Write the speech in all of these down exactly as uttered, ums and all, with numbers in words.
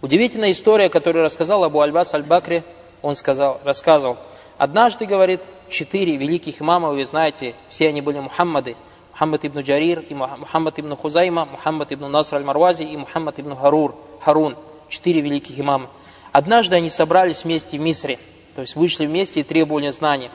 Удивительная история, которую рассказал Абу Аль-Бас Аль-Бакри, он сказал, рассказывал. Однажды, говорит, четыре великих имама, вы знаете, все они были Мухаммады. Мухаммад ибн Джарир, и Мухаммад ибн Хузайма, Мухаммад ибн Наср аль-Марвази и Мухаммад ибн Харур, Харун. Четыре великих имама. Однажды они собрались вместе в Мисре, то есть вышли вместе и требовали знания.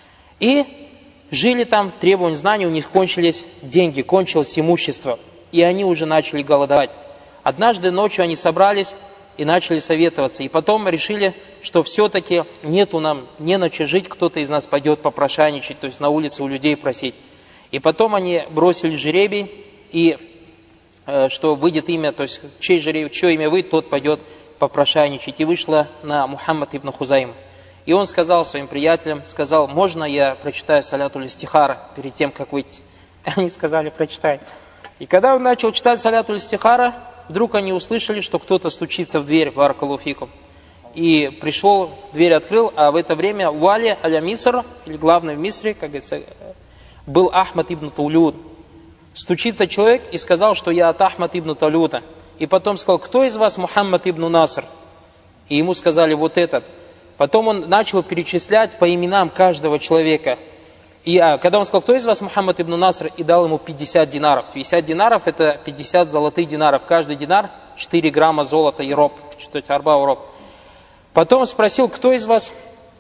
И жили там, требовали знаний, у них кончились деньги, кончилось имущество. И они уже начали голодать. Однажды ночью они собрались и начали советоваться. И потом решили, что все-таки нету нам, не на че жить, кто-то из нас пойдет попрошайничать, то есть на улице у людей просить. И потом они бросили жребий, и э, что выйдет имя, то есть чей жребий, чье имя выйдет, тот пойдет попрошайничать. И вышло на Мухаммад ибн Хузайм. И он сказал своим приятелям, сказал, можно я прочитаю салятуль истихара перед тем, как выйти? Они сказали, прочитай. И когда он начал читать салятуль истихара, вдруг они услышали, что кто-то стучится в дверь, баракаллаху фикум. И пришел, дверь открыл, а в это время Вали аля Миср, или главный в Мисре, как говорится, был Ахмад ибн Таулюд. Стучится человек и сказал, что я от Ахмад ибн Таулюда. И потом сказал, кто из вас Мухаммад ибн Наср? И ему сказали, вот этот. Потом он начал перечислять по именам каждого человека. И а, когда он сказал, кто из вас Мухаммад ибн Наср, и дал ему пятьдесят динаров. пятьдесят динаров это пятьдесят золотых динаров. Каждый динар четыре грамма золота и роб. Что-то арба уроб. Потом спросил, кто из вас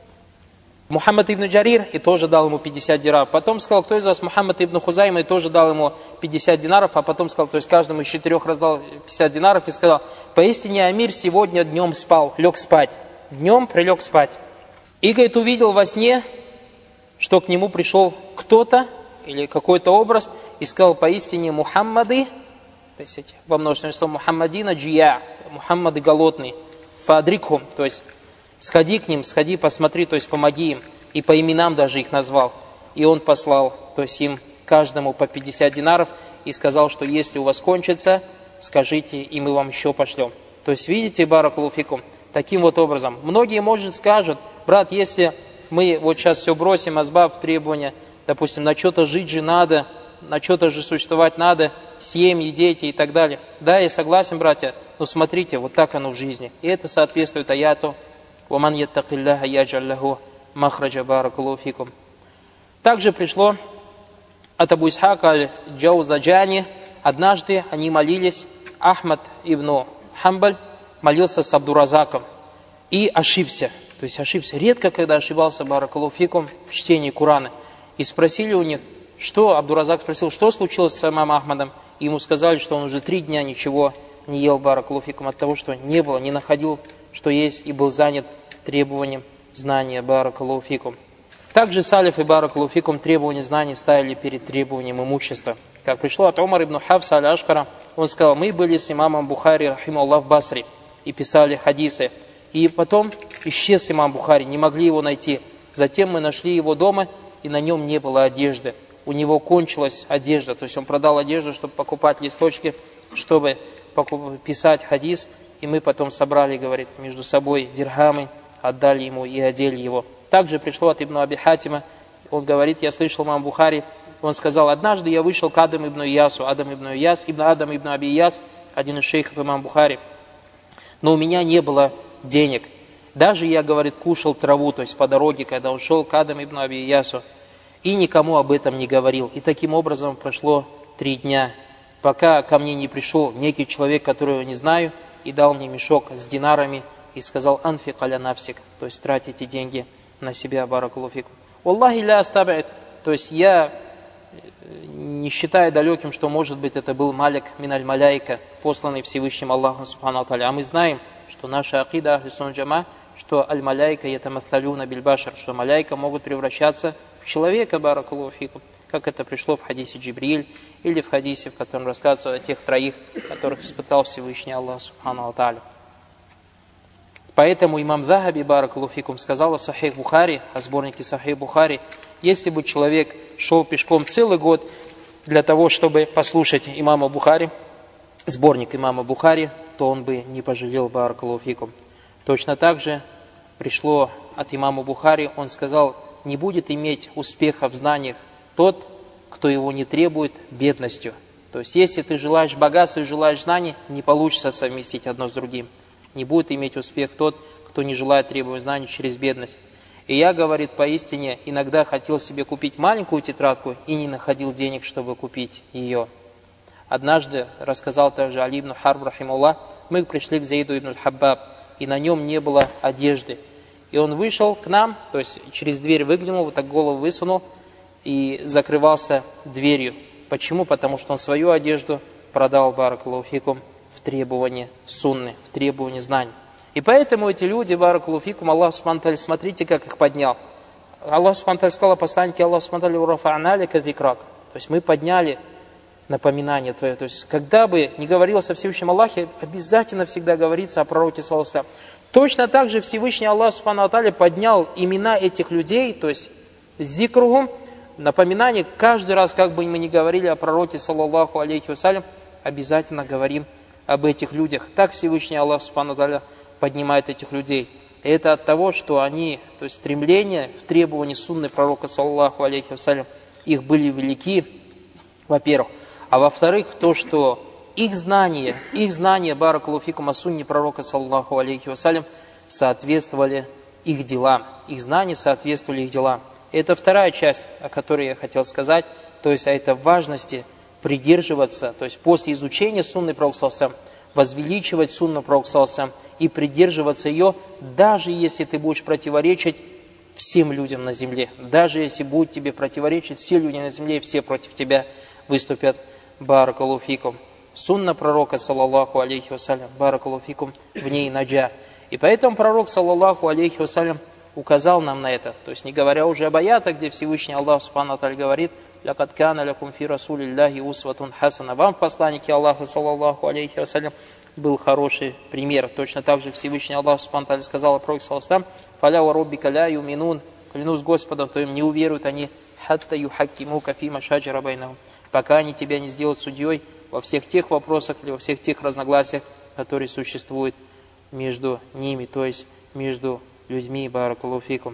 Мухаммад ибн Джарир, и тоже дал ему пятьдесят динаров. Потом сказал, кто из вас Мухаммад ибн Хузайма, и тоже дал ему пятьдесят динаров. А потом сказал, то есть каждому из четырех раздал пятьдесят динаров и сказал, поистине Амир сегодня днем спал, лег спать. Днем прилег спать. И, говорит, увидел во сне, что к нему пришел кто-то, или какой-то образ, и сказал, поистине Мухаммады, то есть эти, во множественном числе Мухаммадина джия, Мухаммады голодный, фадрикхум, то есть сходи к ним, сходи, посмотри, то есть помоги им. И по именам даже их назвал. И он послал, то есть им каждому по пятьдесят динаров, и сказал, что если у вас кончится, скажите, и мы вам еще пошлем. То есть, видите, баракаллаху фикум, таким вот образом. Многие, может, скажут, брат, если мы вот сейчас все бросим, азбаб, требования, допустим, на что-то жить же надо, на что-то же существовать надо, семьи, дети и так далее. Да, я согласен, братья, но смотрите, вот так оно в жизни. И это соответствует аяту «Ваман яттакилляха яджаль лаху махраджа баракаллаху фикум». Также пришло от Абу Исхака аль-Джаузаджани, однажды они молились, Ахмад ибн Хамбаль молился с Абдуразаком и ошибся. То есть ошибся. Редко, когда ошибался баракаллаху фикум в чтении Корана. И спросили у них, что, Абдуразак спросил, что случилось с имамом Ахмадом. И ему сказали, что он уже три дня ничего не ел баракаллаху фикум от того, что не было, не находил, что есть, и был занят требованием знания баракаллаху фикум. Также салиф и баракаллаху фикум требования знаний ставили перед требованием имущества. Как пришло от Умар ибн Хафса аль-Ашкара, он сказал, мы были с имамом Бухари, рахимахуллах, в Басре, и писали хадисы. И потом исчез имам Бухари, не могли его найти. Затем мы нашли его дома, и на нем не было одежды. У него кончилась одежда, то есть он продал одежду, чтобы покупать листочки, чтобы писать хадис. И мы потом собрали, говорит, между собой дирхамы, отдали ему и одели его. Также пришло от Ибн Аби Хатима, он говорит, я слышал имам Бухари, он сказал, однажды я вышел к Адам ибн Иясу, Адам ибн Ияс, ибн Адам ибн Аби Ияс, один из шейхов имам Бухари, но у меня не было денег. Даже я, говорит, кушал траву, то есть по дороге, когда он шел к Адам ибн Аби Иясу, и никому об этом не говорил. И таким образом прошло три дня, пока ко мне не пришел некий человек, которого я не знаю, и дал мне мешок с динарами, и сказал, анфик аля нафсик, то есть тратите деньги на себя, баракаллаху фикум. Аллахи ля астаб'ид, то есть я не считаю далеким, что, может быть, это был Малик миналь маляйка, посланный Всевышним Аллахом субхану тааля. А мы знаем, что наша акида ахли сунна джама, что аль-маляйка ятамассалюна биль-башар, что маляйка могут превращаться в человека, баракаллаху фикум, как это пришло в хадисе Джибриль, или в хадисе, в котором рассказывается о тех троих, которых испытал Всевышний Аллах субхану тааля. Поэтому имам Захаби, баракаллаху фикум, сказал о Сахих Бухари, о сборнике Сахих Бухари, если бы человек шел пешком целый год для того, чтобы послушать имама Бухари, сборник имама Бухари, то он бы не пожалел, баракаллаху фикум. Точно так же пришло от имама Бухари, он сказал, не будет иметь успеха в знаниях тот, кто его не требует бедностью. То есть, если ты желаешь богатства и желаешь знаний, не получится совместить одно с другим. Не будет иметь успех тот, кто не желает требовать знаний через бедность. И я, говорит, поистине иногда хотел себе купить маленькую тетрадку и не находил денег, чтобы купить ее. Однажды, рассказал также Али ибн Харб, рахимуллах, мы пришли к Заиду ибн аль-Хаббаб, и на нем не было одежды. И он вышел к нам, то есть через дверь выглянул, вот так голову высунул и закрывался дверью. Почему? Потому что он свою одежду продал, баракаллаху фикум, в требовании сунны, в требовании знаний. И поэтому эти люди, баракаллаху фикум, Аллах субхану ва тааля, смотрите, как их поднял. Аллах субхану ва тааля сказал, посланники Аллах субхану ва тааля, урафа'на лака зикрак. То есть мы подняли напоминание твое. То есть когда бы не говорилось о Всевышнем Аллахе, обязательно всегда говорится о пророке саллаллаху алейхи ва саллям. Точно так же Всевышний Аллах субхану ва тааля поднял имена этих людей, то есть зикругум, напоминание, каждый раз, как бы мы ни говорили о пророке саллаллаху алейхи ва саллям, обязательно говорим об этих людях. Так Всевышний Аллах субхану ва тааля поднимает этих людей. И это от того, что они, то есть стремления в требовании сунны пророка саллаллаху алейхи ва саллям, их были велики, во-первых. А во-вторых, то, что их знания, их знания, баракаллаху фикум, о сунне пророка саллаллаху алейхи ва саллям, соответствовали их делам. Их знания соответствовали их делам. Это вторая часть, о которой я хотел сказать, то есть о этой важности придерживаться, то есть после изучения сунны пророка саллаллаху алейхи ва саллям, возвеличивать сунну пророка саллаллаху алейхи ва саллям и придерживаться ее, даже если ты будешь противоречить всем людям на земле. Даже если будут тебе противоречить все люди на земле, и все против тебя выступят. Баракаллаху фикум. Сунна пророка, саллаллаху алейхи ва саллям, баракаллаху фикум, в ней наджа. И поэтому пророк, саллаллаху алейхи ва саллям, указал нам на это. То есть не говоря уже об аятах, где Всевышний Аллах субхану ва тааля говорит: «Лякад кана лякум фи расулиллахи усватун хасана». Вам в посланнике Аллаха, саллаллаху алейхи ва саллям, был хороший пример. Точно так же Всевышний Аллах субхану ва тааля сказал о пророке, саллаллаху алейхи ва саллям: «Фаля ва роббика ля юминун». Клянусь Господом твоим, не уверуют они, хатта юхаккимука фима шаджара байнахум, пока они тебя не сделают судьей во всех тех вопросах или во всех тех разногласиях, которые существуют между ними, то есть между людьми. Баракаллаху фикум.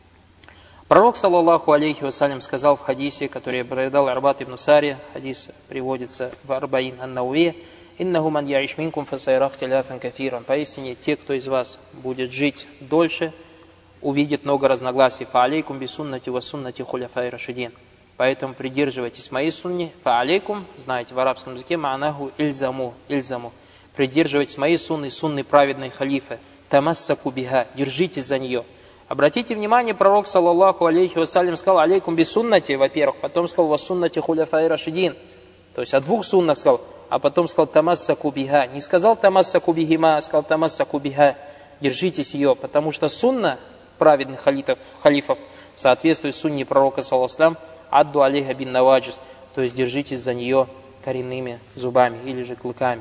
Пророк, саллаллаху алейхи ва саллям, сказал в хадисе, который передал Арбат ибн Сари, хадис приводится в Арбаин ан-Науви: «Иннаху ман яиш минкум фасайра ихтиляфан кафиран». Поистине, те, кто из вас будет жить дольше, увидит много разногласий. «Фа алейкум би суннати ва суннати хуляфай рашидин». Поэтому придерживайтесь моей сунни. «Фа алейкум», знаете, в арабском языке, «ма'наху ильзаму», «ильзаму». Придерживайтесь моей сунны, сунны праведной халифы. «Тамассаку биха», держитесь за нее. Обратите внимание, пророк, саллаллаху алейхи ва саллям, сказал: «Алейкум би суннати», во-первых, потом сказал: «ва суннати хуляфай рашидин». То есть о двух суннах сказал, а потом сказал: «тамассаку биха». Не сказал «тамассаку бихима», а сказал «тамассаку биха». Держитесь ее, потому что сунна праведных халифов, халифов соответствует сунне пророка, саллаллаху алейхи ва саллям, «адду алейха бин наваджис», то есть держитесь за нее коренными зубами или же клыками.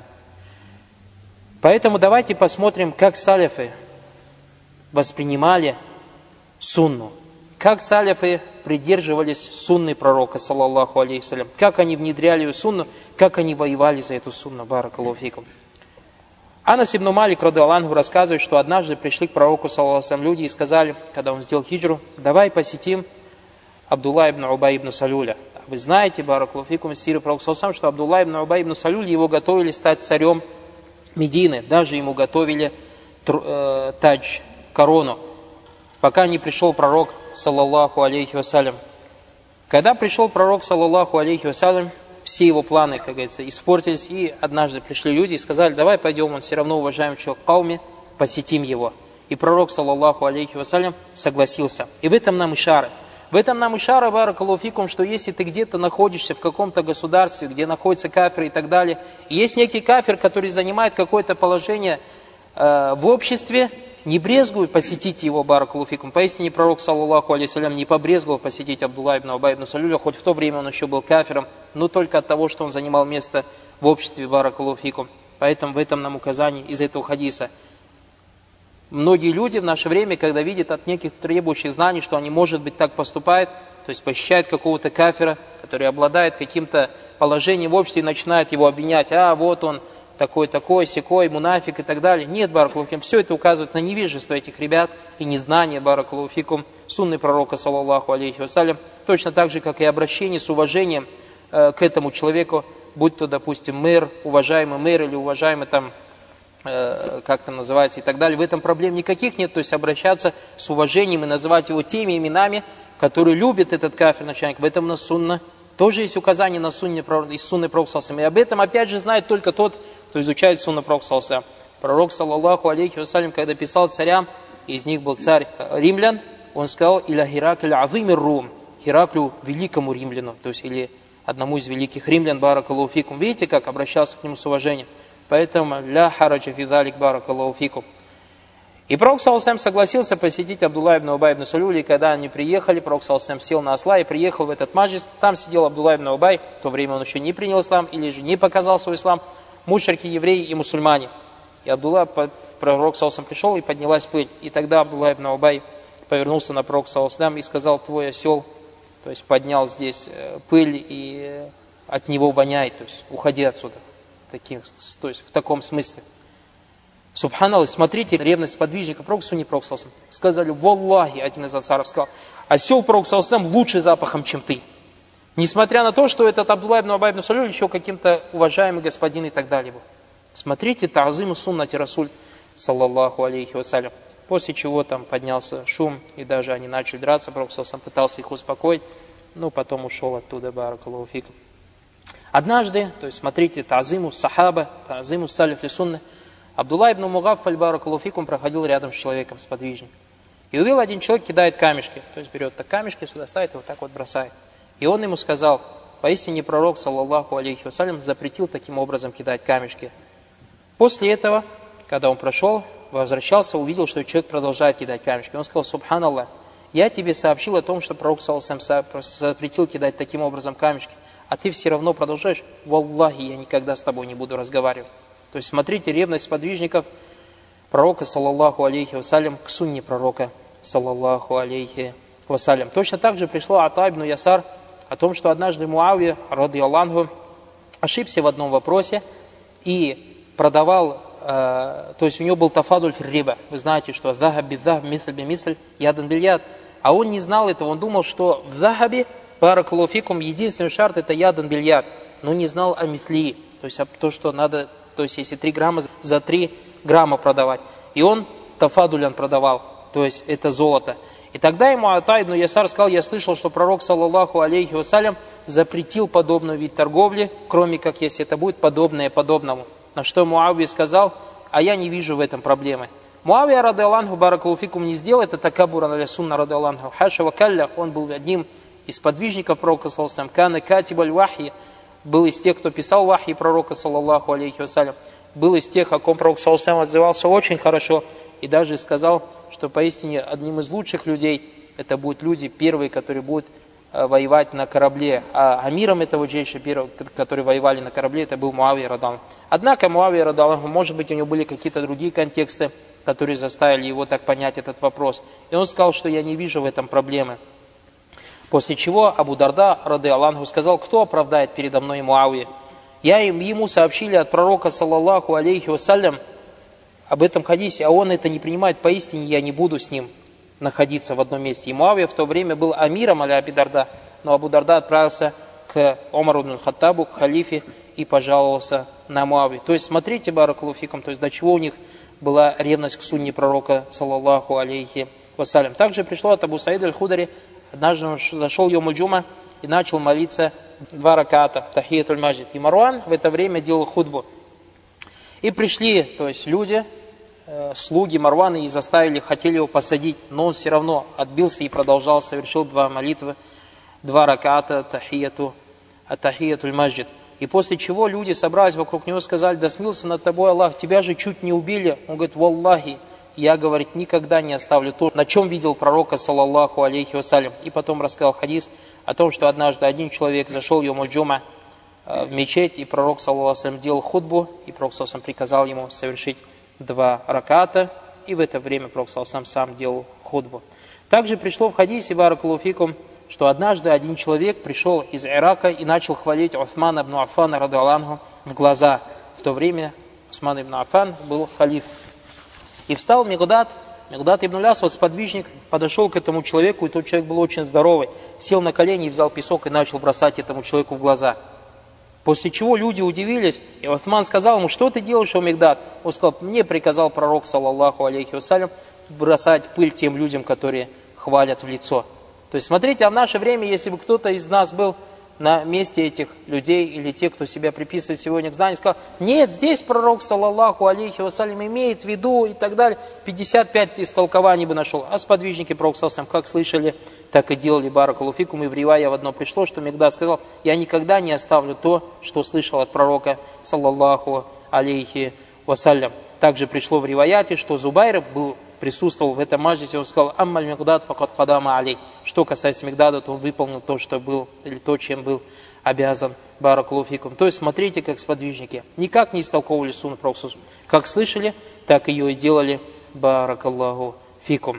Поэтому давайте посмотрим, как саляфы воспринимали сунну, как саляфы придерживались сунны пророка, саллаллаху алейхи ва саллям, как они внедряли сунну, как они воевали за эту сунну. Баракаллаху фикум. Анас ибн Малик, радиаллаху анху, рассказывает, что однажды пришли к пророку, саллаллаху алейхи ва саллям, люди и сказали, когда он сделал хиджру: «Давай посетим Абдулла ибн Убай ибн Салюля». Вы знаете, баракаллаху фикум, из сиры пророка, саллаллаху алейхи ва саллям, что Абдулла ибн Убай ибн Салюль, его готовили стать царем Медины, даже ему готовили э, тадж, корону, пока не пришел пророк, саллаллаху алейхи ва саллям. Когда пришел пророк, саллаллаху алейхи ва саллям, все его планы, как говорится, испортились, и однажды пришли люди и сказали: «Давай пойдем, он все равно уважаемый человек в кауме, посетим его». И пророк, саллаллаху алейхи ва саллям, согласился. И в этом нам ишара. В этом нам ишара, баракаллаху фикум, что если ты где-то находишься в каком-то государстве, где находится кафир и так далее, и есть некий кафир, который занимает какое-то положение э, в обществе, не брезгуй посетить его, баракаллаху фикум. Поистине пророк, саллаллаху алейхи ва саллям, не побрезговал посетить Абдулла ибн Убай ибн Салюля, хоть в то время он еще был кафиром, но только от того, что он занимал место в обществе, баракаллаху фикум. Поэтому в этом нам указание из этого хадиса. Многие люди в наше время, когда видят от неких требующих знаний, что они, может быть, так поступают, то есть посещают какого-то кафира, который обладает каким-то положением в обществе, и начинают его обвинять: «А, вот он такой-такой, сякой, мунафик» и так далее. Нет, баракаллаху фикум, все это указывает на невежество этих ребят и незнание, баракаллаху фикум, сунны пророка, саллаллаху алейхи ва саллям, точно так же, как и обращение с уважением э, к этому человеку, будь то, допустим, мэр, уважаемый мэр или уважаемый там э, как там называется и так далее. В этом проблем никаких нет, то есть обращаться с уважением и называть его теми именами, которые любит этот кафир начальник. В этом на сунна тоже есть указание на сунне, из сунны Пророка. И об этом опять же знает только тот, кто изучает сунну Пророка. Пророк, саллаллаху алейхи вассалям, когда писал царям, из них был царь римлян, он сказал: «Иля Хиракль азимир рум», Хираклю, великому римляну, то есть или одному из великих римлян, баракаллаху фикум. Видите, как обращался к нему с уважением. Поэтому ля хараджа фи залик баракаллаху фикум. И Пророк саллаллаху согласился посетить Абдулла ибн Убай ибн Салюля, и когда они приехали, Пророк саллаллаху сел на осла и приехал в этот маджлис. Там сидел Абдулла ибн Убай, в то время он еще не принял ислам, или же не показал свой ислам, мушрики, евреи и мусульмане. И Абдулла, Пророк саллаллаху пришел, и поднялась пыль. И тогда Абдулла ибн Убай повернулся на Пророка саллаллаху и сказал: твой осел, то есть поднял здесь пыль, и от него воняет, то есть уходи отсюда. Таким, то есть в таком смысле. Субханаллах, смотрите, ревность подвижника Пророка, сунни Пророка саллаллаху алейхи ва саллям. Сказали: валлахи, один из ансаров сказал: осел Пророка саллаллаху алейхи ва саллям лучше запахом, чем ты. Несмотря на то, что этот Абдулла ибн Убай ибн Салюль еще каким-то уважаемый господин и так далее был. Смотрите, та'зиму суннати Расуль, саллаллаху алейхи ва саллям. После чего там поднялся шум, и даже они начали драться. Пророк саллаллаху алейхи ва саллям пытался их успокоить, но потом ушел оттуда, баракаллаху фикум. Однажды, то есть смотрите, та'зиму сахаба, та'зиму салиф ли сунны, Абдулла ибн Мугаффаль, баракаллаху фикум, проходил рядом с человеком, с подвижником. И увидел, один человек кидает камешки, то есть берет так камешки, сюда ставит и вот так вот бросает. И он ему сказал: поистине пророк, саллаллаху алейхи ва саллям, запретил таким образом кидать камешки. После этого, когда он прошел, возвращался, увидел, что человек продолжает кидать камешки. Он сказал: субханаллах, я тебе сообщил о том, что пророк, саллаллаху алейхи ва саллям, запретил кидать таким образом камешки, а ты все равно продолжаешь. Валлахи, я никогда с тобой не буду разговаривать. То есть смотрите, ревность подвижников пророка, саллаллаху алейхи ва саллям, к сунне пророка, саллаллаху алейхи ва саллям. Точно так же пришло Ата ибн Ясар о том, что однажды Муавия, ради Аллаху, ошибся в одном вопросе и продавал, э, то есть у него был тафадуль фир-риба. Вы знаете, что захаб би-захаб, мисль би-мисль, ядан биль-яд. А он не знал этого, он думал, что в захабе, баракаллаху фикум, единственный шарт это ядан биль-яд, но не знал о мисли, то есть то, что надо, то есть если три грамма за три грамма продавать. И он тафадулян продавал, то есть это золото. И тогда ему Ата ибн Ясар сказал: я слышал, что пророк, саллаллаху алейхи ва саллям, запретил подобный вид торговли, кроме как если это будет подобное подобному. На что Муавия сказал: а я не вижу в этом проблемы. Муавия, ради Аллаху, баракаллаху фикум, не сделал это такабуран аля сунна, ради Аллаху. Хаша ва калля, он был одним из подвижников пророка, саллаллаху алейхи ва саллям. Кана катибаль вахи, был из тех, кто писал вахи пророка, саллаллаху алейхи ва саллям. Был из тех, о ком пророк, саллаллаху алейхи ва саллям, отзывался очень хорошо. И даже сказал, что поистине одним из лучших людей это будут люди первые, которые будут э, воевать на корабле. А амиром этого джейша, первого, которые воевали на корабле, это был Муавия ради. Однако Муавия ради, может быть, у него были какие-то другие контексты, которые заставили его так понять этот вопрос. И он сказал, что я не вижу в этом проблемы. После чего Абу Дарда ради Аллаху сказал: кто оправдает передо мной Муавия? Я им, ему сообщили от пророка, саллаллаху алейхи ва саллям, об этом хадисе, а он это не принимает, поистине я не буду с ним находиться в одном месте. И Муавия в то время был амиром аля Аби Дарда, но Абу Дарда отправился к Омару ибн Хаттабу, к халифе, и пожаловался на Муавию. То есть смотрите, баракаллаху фикум, то есть до чего у них была ревность к сунне пророка, саллаллаху алейхи ва саллям. Также пришло от Абу Саида аль-Худари, однажды он зашел йомуль джума и начал молиться два раката, тахиятуль маджид. И Марван в это время делал худбу. И пришли, то есть люди, э, слуги Марвана, и заставили, хотели его посадить, но он все равно отбился и продолжал, совершил два молитвы, два раката, тахияту, тахиятуль маджид. И после чего люди собрались вокруг него, сказали: да смился над тобой Аллах, тебя же чуть не убили. Он говорит: валлахи, я, говорит, никогда не оставлю то, на чем видел пророка, саллаллаху алейхи ва саллям. И потом рассказал хадис о том, что однажды один человек зашел йомуль джума в мечеть, и пророк, саллаллаху алейхи ва саллям, делал худбу, и пророк, саллаллаху алейхи ва саллям, приказал ему совершить два раката, и в это время пророк, саллаллаху алейхи ва саллям, сам делал худбу. Также пришло в хадисе, баракаллаху фикум, что однажды один человек пришел из Ирака и начал хвалить Усмана ибн Аффана, ради Аллаху, в глаза. В то время Усман ибн Аффан был халиф. И встал Мигдад, Мигдад ибн Асвад, сподвижник, подошел к этому человеку, и тот человек был очень здоровый, сел на колени и взял песок и начал бросать этому человеку в глаза. После чего люди удивились, и Усман сказал ему: что ты делаешь, о Мигдад? Он сказал: мне приказал пророк, саллаллаху алейхи вассалям, бросать пыль тем людям, которые хвалят в лицо. То есть смотрите, а в наше время, если бы кто-то из нас был на месте этих людей, или те, кто себя приписывает сегодня к знанию, сказал: нет, здесь пророк, саллаллаху алейхи вассалям, имеет в виду и так далее, пятьдесят пять истолкований бы нашел. А сподвижники пророка, саллаллаху алейхи вассалям, как слышали, так и делали, баракаллаху фикум. И в ривая в одно пришло, что Мигдад сказал: я никогда не оставлю то, что слышал от пророка, саллаллаху алейхи вассалям. Также пришло в риваяте, что Зубайр был, присутствовал в этом маджлисе, он сказал: аммаль Мигдад факад кадама алей. Что касается Мигдада, то он выполнил то, что был, или то, чем был обязан, баракаллаху фикум. То есть смотрите, как сподвижники никак не истолковывали сунну пророка, как слышали, так ее и делали, баракаллаху фикум.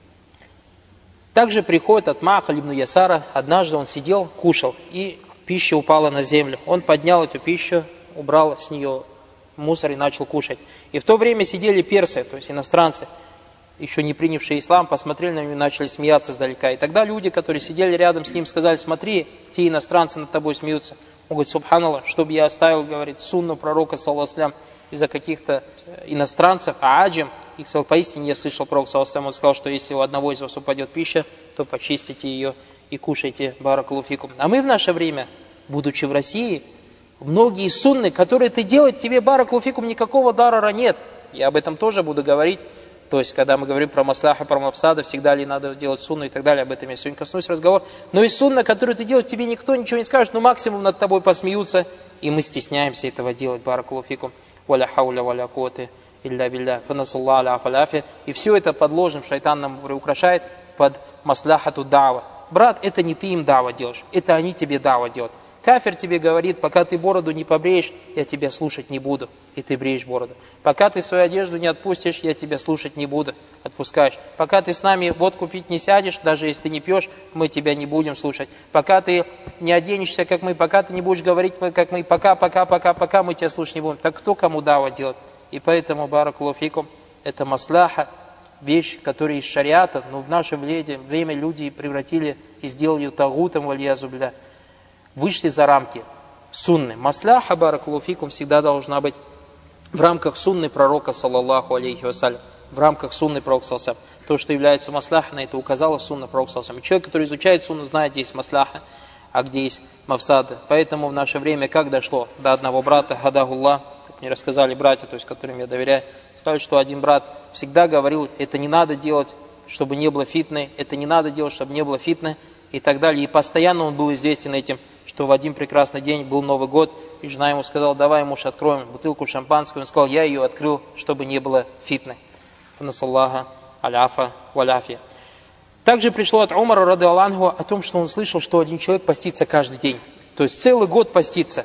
Также приходит от Ма'каль ибн Ясара. Однажды он сидел, кушал, и пища упала на землю. Он поднял эту пищу, убрал с нее мусор и начал кушать. И в то время сидели персы, то есть иностранцы, еще не принявшие ислам, посмотрели на него и начали смеяться издалека. И тогда люди, которые сидели рядом с ним, сказали: смотри, те иностранцы над тобой смеются. Он говорит: субханаллах, чтобы я оставил, говорит, сунну пророка, саллаллаху алейхи ва саллям, из-за каких-то иностранцев, а аджим. И сказал: поистине я слышал пророк, саллаллаху алейхи ва саллям, он сказал, что если у одного из вас упадет пища, то почистите ее и кушайте, баракаллаху фикум. А мы в наше время, будучи в России, многие сунны, которые ты делать, тебе, баракаллаху фикум, никакого дарара нет. Я об этом тоже буду говорить. То есть, когда мы говорим про маслаха, про мафсада, всегда ли надо делать сунну и так далее, об этом я сегодня коснусь разговор. Но из сунна, которую ты делаешь, тебе никто ничего не скажет, но максимум над тобой посмеются, и мы стесняемся этого делать, баракаллаху фикум. Валя хауля валя куввата илля билля, фанасаллаху аля афаляфи. И все это подложим, шайтан нам украшает под маслахату дава. Брат, это не ты им дава делаешь, это они тебе дава делают. Кафир тебе говорит: пока ты бороду не побреешь, я тебя слушать не буду, и ты бреешь бороду. Пока ты свою одежду не отпустишь, я тебя слушать не буду, отпускаешь. Пока ты с нами водку пить не сядешь, даже если ты не пьешь, мы тебя не будем слушать. Пока ты не оденешься, как мы, пока ты не будешь говорить, как мы, пока, пока, пока, пока мы тебя слушать не будем. Так кто кому дава делает? И поэтому, баракаллаху фикум, это маслаха, вещь, которая из шариата, но в наше время люди превратили и сделали ее тагутом, вальязу билля. Вышли за рамки сунны. Масляха, баракаллаху фикум, всегда должна быть в рамках сунны пророка, саллаллаху алейхи вассалям. В рамках сунны пророка, саллаллаху алейхи вассалям. То, что является масляха, на это указала сунна пророка, саллаллаху алейхи вассалям. Человек, который изучает сунну, знает, где есть масляха, а где есть мафсада. Поэтому в наше время, как дошло до одного брата, хадахуллах, как мне рассказали братья, то есть которым я доверяю, сказали, что один брат всегда говорил: это не надо делать, чтобы не было фитны, это не надо делать, чтобы не было фитны, и так далее. И постоянно он был известен этим, что в один прекрасный день был Новый год, и жена ему сказала: давай, муж, откроем бутылку шампанского. Он сказал: я ее открыл, чтобы не было фитны. Насаллаха аляфа валяфия. Также пришло от Умара радхиаллаху анху о том, что он слышал, что один человек постится каждый день. То есть целый год постится.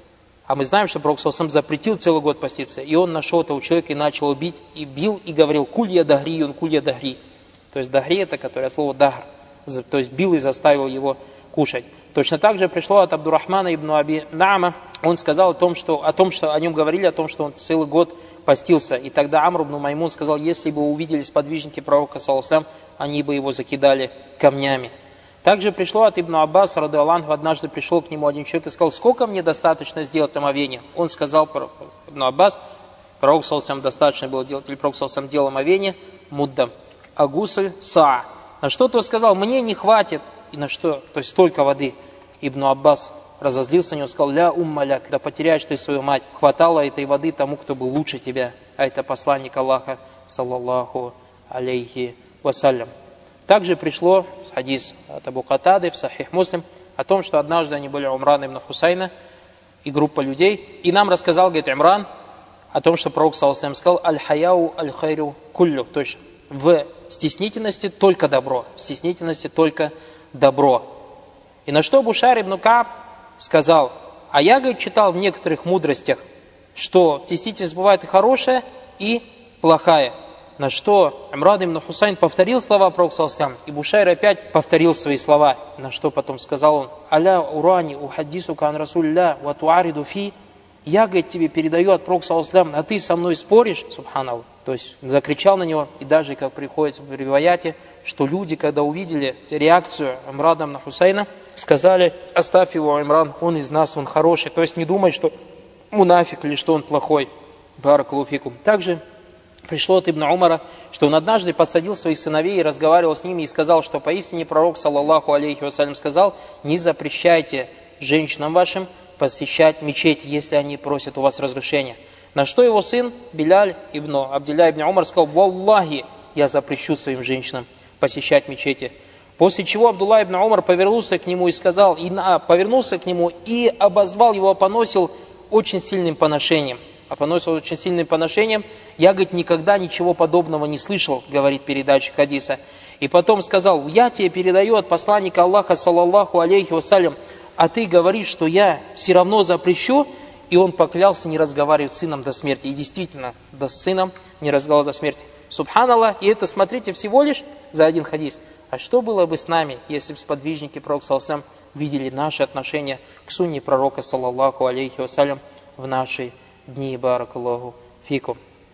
А мы знаем, что пророк саллаллаху алейхи ва саллям запретил целый год поститься. И он нашел этого человека и начал бить, и бил, и говорил: куль я дахри, он куль я дахри. То есть дахри, это которое слово дахр. То есть бил и заставил его кушать. Точно так же пришло от Абдурахмана ибн Аби Наама. Он сказал о том, что, о том, что о нем говорили, о том, что он целый год постился. И тогда Амр ибн Маймун сказал: если бы увидели сподвижники пророка, саллаллаху алейхи ва саллям, они бы его закидали камнями. Также пришло от Ибн Аббас, радхиаллаху анху, однажды пришел к нему один человек и сказал: сколько мне достаточно сделать омовение? Он сказал, Ибн Аббас, пророк, саллаллаху алейхи ва саллям, достаточно было делать, или пророк, саллаллаху алейхи ва саллям, делал омовение муддам, а гусль саа. На что тот сказал: мне не хватит. И на что? То есть столько воды. Ибн Аббас разозлился на него, сказал: ля уммаляк, да потеряешь ты свою мать. Хватало этой воды тому, кто был лучше тебя. А это посланник Аллаха, саллаллаху алейхи вассалям. Также пришло хадис от Абу Катады в Сахих Муслим о том, что однажды они были у Имрана ибн Хусайна и группа людей. И нам рассказал, говорит, Имран о том, что пророк, саллаллаху алейхи ва саллям, сказал: аль-хаяу аль-хайру куллю. То есть в стеснительности только добро. В стеснительности только добро. И на что Бушайр ибн Кааб сказал: а я, говорит, читал в некоторых мудростях, что стеснительность бывает и хорошая, и плохая. На что Имран ибн Хусайн повторил слова пророка, саллаллаху алейхи ва саллям, и Бушайр опять повторил свои слова. На что потом сказал он: аля урани ухаддисука ан расулилля ва туариду фи. Я, говорит, тебе передаю от пророка, саллаллаху алейхи ва саллям, а ты со мной споришь, субханаллах. То есть закричал на него, и даже, как приходит в риваяте, что люди, когда увидели реакцию Имрана ибн Хусайна, сказали: оставь его, Имран, он из нас, он хороший. То есть не думай, что мунафик или что он плохой. Баракаллаху фикум. Также пришло от Ибн Умара, что он однажды посадил своих сыновей и разговаривал с ними и сказал, что поистине пророк, саллаллаху алейхи вассалям, сказал: не запрещайте женщинам вашим посещать мечети, если они просят у вас разрешения. На что его сын Биляль ибн Абдилля ибн Умар сказал: валлахи, я запрещу своим женщинам посещать мечети. После чего Абдулла ибн Умар повернулся к нему и сказал, и, а, повернулся к нему и обозвал его, поносил очень сильным поношением. А поносил очень сильным поношением. Я, говорит, никогда ничего подобного не слышал, говорит передатчик хадиса. И потом сказал: я тебе передаю от посланника Аллаха, саллаллаху алейхи вассалям, а ты говоришь, что я все равно запрещу. И он поклялся не разговаривать с сыном до смерти. И действительно, да, с сыном не разговаривал до смерти. Субханаллах. И это, смотрите, всего лишь за один хадис. А что было бы с нами, если бы сподвижники пророка саллаллаху алейхи вассалям видели наши отношения к сунне пророка, саллаллаху алейхи вассалям, в наши дни? Баракаллаху фикум.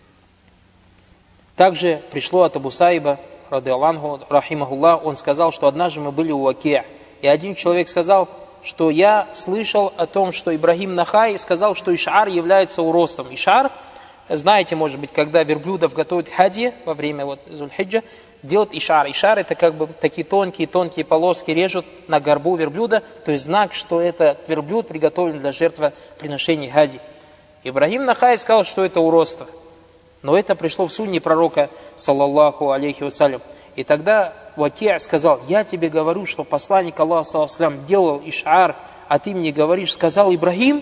Также пришло от Абу Саиба, рады Аллаху, рахимахуллах, он сказал, что однажды мы были у Ваки'а. И один человек сказал, что я слышал о том, что Ибрагим Нахай сказал, что иш'ар является уростом. Иш'ар, знаете, может быть, когда верблюдов готовят хади во время вот Зуль-Хиджа, делают иш'ар. Иш'ар — это как бы такие тонкие-тонкие полоски режут на горбу верблюда, то есть знак, что этот верблюд приготовлен для жертвоприношения хади. Ибрагим Нахай сказал, что это уродство. Но это пришло в сунне пророка, саллаллаху алейхи вассалям. И тогда Ваки' сказал: я тебе говорю, что посланник Аллаха, саллаллаху алейхи вассалям, делал иш'ар, а ты мне говоришь, сказал Ибрагим?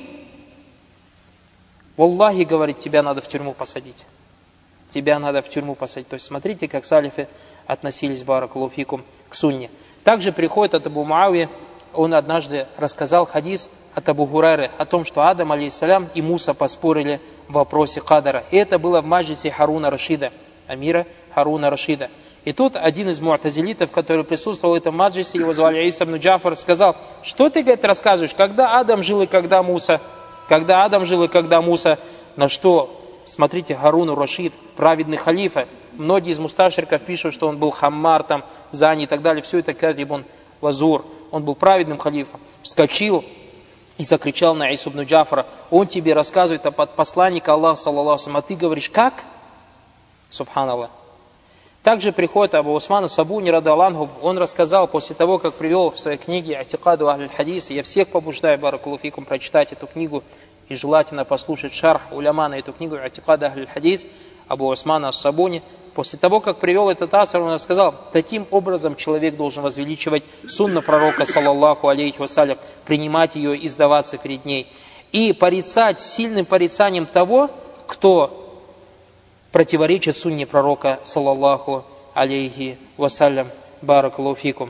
Валлахи, говорит, тебя надо в тюрьму посадить. Тебя надо в тюрьму посадить. То есть смотрите, как салифы относились, баракаллаху фикум, к сунне. Также приходит от Абу Муавии, он однажды рассказал хадис от Абу Хурайры о том, что Адам, алейхиссалям, и Муса поспорили в вопросе кадара. И это было в маджлисе Харуна Рашида, амира Харуна Рашида. И тут один из му'тазилитов, который присутствовал в этом маджлисе, его звали Иса ибн Джафар, сказал: что ты, говорит, рассказываешь, когда Адам жил и когда Муса? Когда Адам жил и когда Муса? На что, смотрите, Харуну Рашид, праведный халифа, многие из мусташриков пишут, что он был хаммар, там, зани и так далее, все это кадиб, он вазур, он был праведным халифом, вскочил и закричал на Ису ибн Джафара: он тебе рассказывает о посланнике Аллаха, саллаллаху алейхи вассалям, а ты говоришь, как? Субханаллах. Также приходит Абу Усман Сабуни, рады Аллаху, он рассказал, после того, как привел в своей книге «Атикаду Ахль Хадис», я всех побуждаю, баракаллаху фикум, прочитать эту книгу и желательно послушать шарх уляма на эту книгу «Атикаду Ахль Хадис» Абу Усмана Сабуни. После того, как привел этот асар, он сказал: таким образом человек должен возвеличивать сунну пророка, саллаллаху алейхи вассалям, принимать ее и сдаваться перед ней. И порицать сильным порицанием того, кто противоречит сунне пророка, саллаллаху алейхи вассалям, баракаллаху фикум.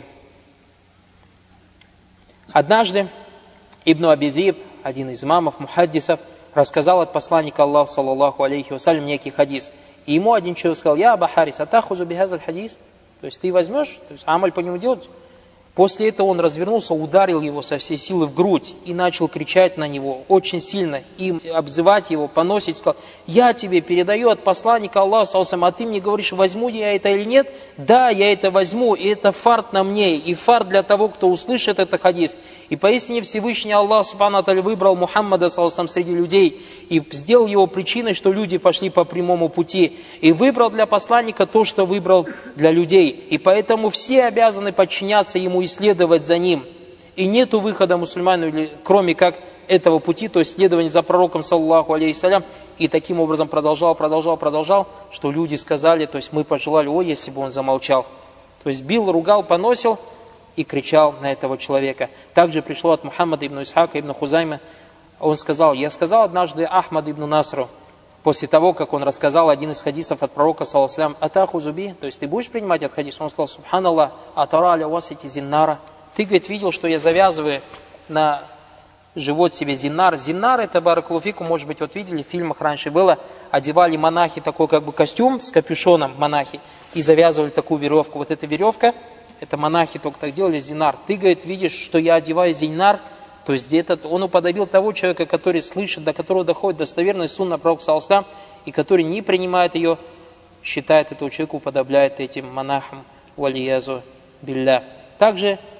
Однажды Ибн Аби Зиб, один из имамов, мухаддисов, рассказал от посланника Аллаха, саллаллаху алейхи вассалям, некий хадис. И ему один человек сказал: я Аба Харис, атахузу бихазаль хадис? То есть ты возьмешь, то есть амаль по нему делать? После этого он развернулся, ударил его со всей силы в грудь и начал кричать на него очень сильно, и обзывать его, поносить, сказал: я тебе передаю от посланника Аллаха, а ты мне говоришь, возьму я это или нет? Да, я это возьму, и это фарт на мне, и фарт для того, кто услышит этот хадис. И поистине Всевышний Аллах субхану ва тааля выбрал Мухаммада среди людей и сделал его причиной, что люди пошли по прямому пути, и выбрал для посланника то, что выбрал для людей. И поэтому все обязаны подчиняться ему и следовать за ним. И нету выхода мусульману, кроме как этого пути, то есть следование за пророком, саллаллаху алейхи салям. И таким образом продолжал, продолжал, продолжал, что люди сказали, то есть мы пожелали: ой, если бы он замолчал. То есть бил, ругал, поносил и кричал на этого человека. Также пришло от Мухаммада ибн Исхака ибн Хузайма, он сказал: я сказал однажды Ахмад ибн Насру, после того, как он рассказал один из хадисов от пророка, саллаллаху алейхи ва саллям, атаху зуби, то есть ты будешь принимать этот хадис? Он сказал: субханаллах, атара аля васити зиннара. Ты, говорит, видел, что я завязываю на живот себе зиннар. Зиннар — это, баракаллаху фикум, может быть, вот видели, в фильмах раньше было, одевали монахи такой как бы костюм с капюшоном, монахи, и завязывали такую веревку. Вот эта веревка, это монахи только так делали, зиннар. Ты, говорит, видишь, что я одеваю зиннар, то есть где-то он уподобил того человека, который слышит, до которого доходит достоверная сунна пророка, саллаллаху алейхи ва саллям, и который не принимает ее, считает этого человека, уподобляет этим монахам, валиязу билля. Также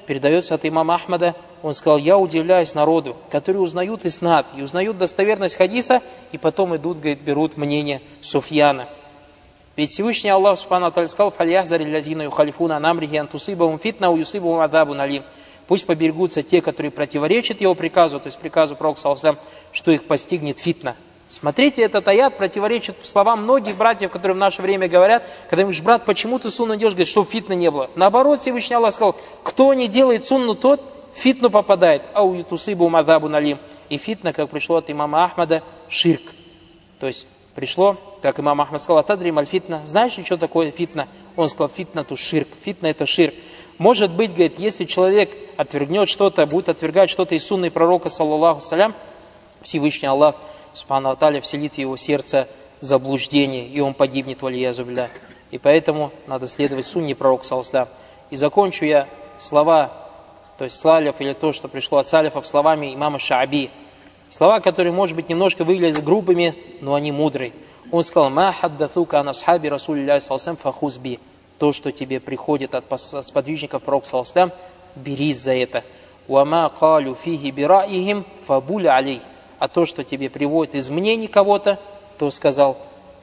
передается от имама Ахмада, он сказал: я удивляюсь народу, которые узнают иснад и узнают достоверность хадиса, и потом идут, говорит, берут мнение Суфьяна. Ведь Всевышний Аллах Субхану ва Тааля сказал: «Фальяхзари лазина юхалифуна ан амрихи ан тусибахум фитна ва юсибахум азабун алим». Пусть поберегутся те, которые противоречат его приказу, то есть приказу пророка саллаллаху алейхи ва саллям, что их постигнет фитна. Смотрите, этот аят противоречит словам многих братьев, которые в наше время говорят, когда им говоришь: брат, почему ты сунну делаешь? Говорит, чтобы фитна не было. Наоборот, Всевышний Аллах сказал: кто не делает сунну, тот в фитну попадает. Ау ютусибахум азабун алим. И фитна, как пришло от имама Ахмада, ширк. То есть пришло, как имам Ахмад сказал: атадрим аль фитна. Знаешь ли, что такое фитна? Он сказал: фитна ту ширк. Фитна это ширк. Может быть, говорит, если человек отвергнет что-то, будет отвергать что-то из сунны пророка, саллаллаху салям, Всевышний Аллах Субхану ва Тааля вселит в его сердце заблуждение, и он погибнет, валиязу билля. И поэтому надо следовать сунне пророка, саллаллаху салям. И закончу я слова, то есть салиф, или то, что пришло от салифов, словами имама Шааби. Слова, которые, может быть, немножко выглядят грубыми, но они мудрые. Он сказал: «Ма хаддатука ан асхаби расулилляхи саллаллаху алейхи ва саллям фахуз би». То, что тебе приходит от сподвижников пророка, саллаллаху алейхи ва саллям, берись за это. «Уама калю фихи бираихим фабуль алей». А то, что тебе приводит из мнений кого-то, то сказал,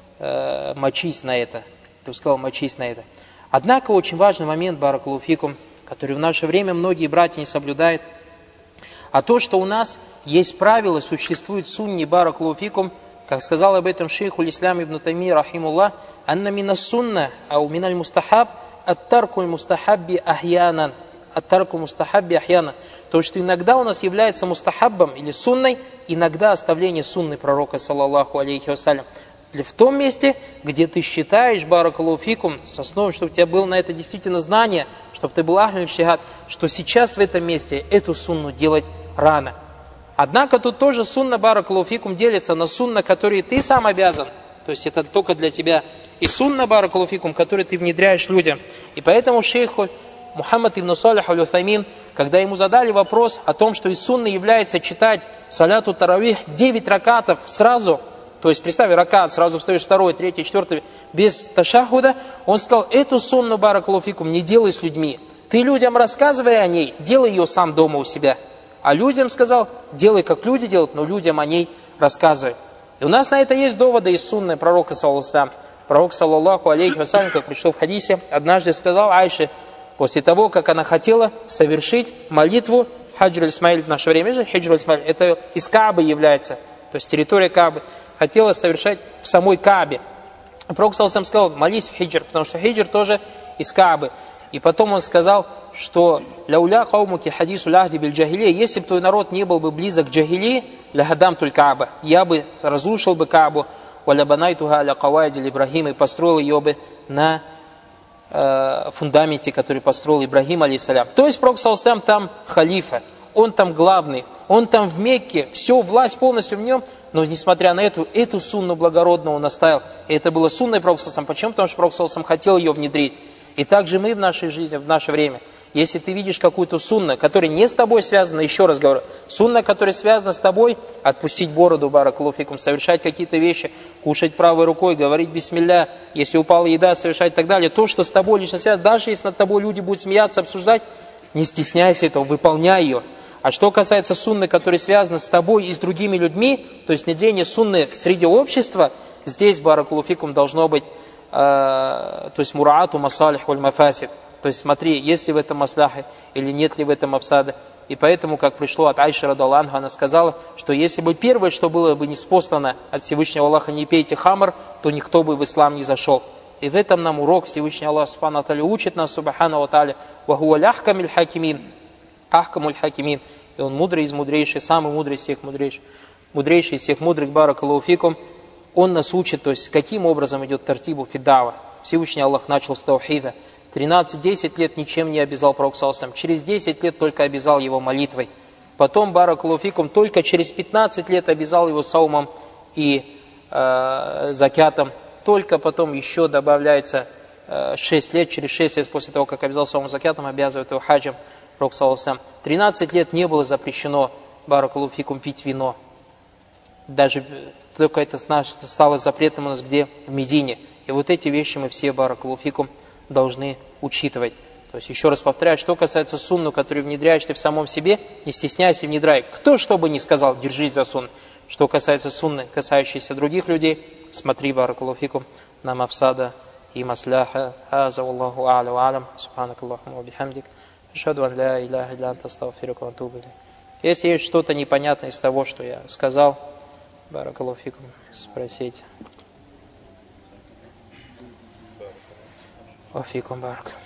э, мочись на это. То сказал, мочись на это. Однако очень важный момент, баракаллаху фикум, который в наше время многие братья не соблюдают, а то, что у нас есть правила, существует сунни, баракаллаху фикум, как сказал об этом шейху ислам ибн Таймия рахимуллах: «Анна мина сунна, ау миналь мустахаб, аттаркуль мустахабби ахьянан». Аттарку мустахабби ахьяна. То, что иногда у нас является мустахаббом или сунной, иногда оставление сунны пророка, саллаллаху алейхи вассалям. В том месте, где ты считаешь, баракаллаху фикум, с основой, чтобы у тебя было на это действительно знание, чтобы ты был ахль шихад, что сейчас в этом месте эту сунну делать рано. Однако тут тоже сунна, баракаллаху фикум, делится на сунна, которые ты сам обязан. То есть это только для тебя. И сунна, баракаллаху фикум, который ты внедряешь людям. И поэтому шейху Мухаммад ибн Салих аль-Уthаймин, когда ему задали вопрос о том, что из сунны является читать саляту таравих девять ракатов сразу, то есть представь, ракат, сразу встаешь второй, третий, четвертый, без ташахуда, он сказал: эту сунну, баракаллаху фикум, не делай с людьми. Ты людям рассказывай о ней, делай ее сам дома у себя. А людям сказал: делай, как люди делают, но людям о ней рассказывай. И у нас на это есть доводы из сунны пророка, саллаллаху алейхи ва саллям. Пророк, саллаллаху алейхи ва саллям, как пришло в хадисе, однажды сказал Айше, после того, как она хотела совершить молитву хаджр аль-Исмаиль в наше время же, хаджр аль-Исмаиль, это из Каабы является, то есть территория Каабы, хотела совершать в самой Каабе. Пророк саллаллаху сказал: молись в хиджр, потому что хиджр тоже из Каабы. И потом он сказал, что «Ляуля каумуки хадису ляхди биль джахилия», если бы твой народ не был бы близок к джахилии, «Лягадам туль Кааба», я бы разрушил бы Каабу, «Валябанайтуха аля кавайдиль Ибрахим», и построил ее бы на фундаменте, который построил Ибрахим, алейхиссалям. То есть пророк саллаллаху алейхи ва саллям там халифа, он там главный, он там в Мекке, все, власть полностью в нем, но несмотря на эту, эту сунну благородную он оставил. И это было сунной пророка саллаллаху алейхи ва саллям. Почему? Потому что пророк саллаллаху алейхи ва саллям хотел ее внедрить. И также мы в нашей жизни, в наше время, если ты видишь какую-то сунну, которая не с тобой связана, еще раз говорю, сунна, которая связана с тобой, отпустить бороду, баракаллаху фикум, совершать какие-то вещи, кушать правой рукой, говорить бисмилля, если упала еда, совершать и так далее, то, что с тобой лично связано, даже если над тобой люди будут смеяться, обсуждать, не стесняйся этого, выполняй ее. А что касается сунны, которая связана с тобой и с другими людьми, то есть внедрение сунны среди общества, здесь, баракаллаху фикум, должно быть, э, то есть мураату масалих валь мафасид. То есть смотри, есть ли в этом масляхи или нет ли в этом афсада. И поэтому, как пришло от Айши радаллаху анха, она сказала, что если бы первое, что было бы ниспослано от Всевышнего Аллаха, не пейте хамр, то никто бы в ислам не зашел. И в этом нам урок Всевышний Аллах субхану ва тааля учит нас, субхану ва тааля, «Вахуа ляхкамиль хакимин», «Ахкамуль хакимин». И он мудрый из мудрейших, самый мудрый из всех мудрейших, мудрейший из всех мудрых, баракаллаху фикум. Он нас учит, то есть каким образом идет тартибу фиддава. Всевышний Аллах начал с таухида. тринадцать-десять лет ничем не обязал пророк саллаллаху алейхи ва саллям. Через десять лет только обязал его молитвой. Потом, баракаллаху фикум, только через пятнадцать лет обязал его саумом и э, закятом. Только потом еще добавляется э, шесть лет, через шесть лет после того, как обязал саумом и закятом, обязывает его хаджем пророк саллаллаху алейхи ва саллям. тринадцать лет не было запрещено, баракаллаху фикум, пить вино. Даже только это стало запретом у нас где? В Медине. И вот эти вещи мы все, баракаллаху фикум, должны учитывать. То есть, еще раз повторяю, что касается сунну, которую внедряешь ты в самом себе, не стесняйся, внедряй. Кто что бы ни сказал, держись за сунну. Что касается сунны, касающейся других людей, смотри, баракаллаху фикум, на мафсада и масляха. Хаза Аллаху а'ля ва алям. Субханакаллаху ва бихамдик. Ашхаду ан ля иляха илля анта астагфирука ва атубу илейк. Если есть что-то непонятное из того, что я сказал, баракаллаху фикум, спросите. Ва фикум барак.